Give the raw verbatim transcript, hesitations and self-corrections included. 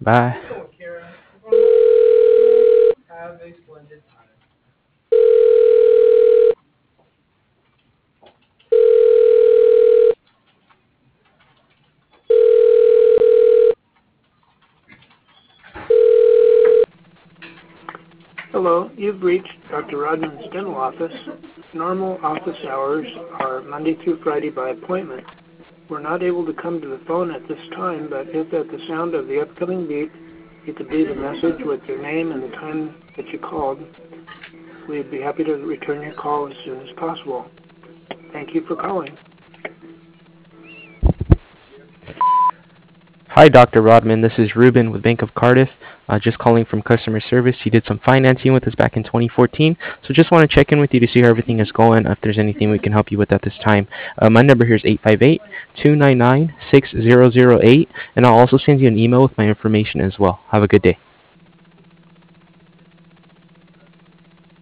Bye. Have a splendid time. Hello, you've reached Doctor Rodman's dental office. Normal office hours are Monday through Friday by appointment. We're not able to come to the phone at this time, but if at the sound of the upcoming beep, you could leave a message with your name and the time that you called, we'd be happy to return your call as soon as possible. Thank you for calling. Hi, Doctor Rodman. This is Ruben with Bank of Cardiff. Uh, just calling from customer service. You did some financing with us back in twenty fourteen, so just want to check in with you to see how everything is going. If there's anything we can help you with at this time, uh, my number here is eight five eight, two nine nine, six zero zero eight, and I'll also send you an email with my information as well. Have a good day.